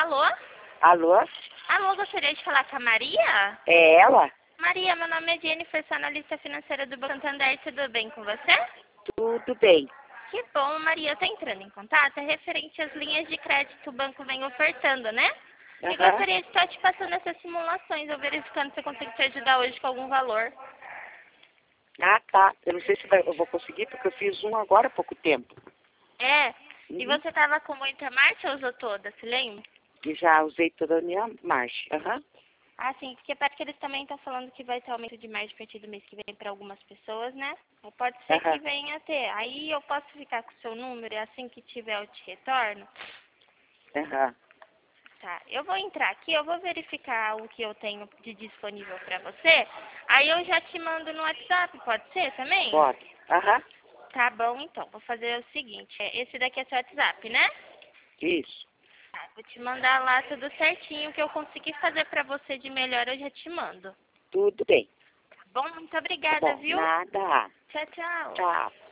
Alô? Alô? Alô, gostaria de falar com a Maria? É ela? Maria, meu nome é Jennifer, sou analista financeira do Banco Santander, tudo bem com você? Tudo bem. Que bom, Maria, eu tô entrando em contato, é referente às linhas de crédito que o banco vem ofertando, né? E Aham. gostaria de estar te passando essas simulações, ou verificando se eu consigo te ajudar hoje com algum valor. Ah, tá. Eu não sei se eu vou conseguir, porque eu fiz um agora há pouco tempo. É, e Uhum. você tava com muita marcha ou usou toda, se lembra? E já usei toda a minha marcha. Aham. Ah, sim, porque parece que eles também estão falando que vai ter aumento de margem a partir do mês que vem para algumas pessoas, né? Ou pode ser que Aham. venha a ter. Aí eu posso ficar com o seu número e assim que tiver eu te retorno? Aham. Tá, eu vou entrar aqui, eu vou verificar o que eu tenho de disponível para você. Aí eu já te mando no WhatsApp, pode ser também? Pode. Aham. Tá bom, então. Vou fazer o seguinte, esse daqui é seu WhatsApp, né? Isso. Tá, vou te mandar lá tudo certinho, o que eu conseguir fazer para você de melhor eu já te mando. Tudo bem. Tá bom? Muito Tá obrigada, bom. viu? Nada. Tchau, tchau. Tchau.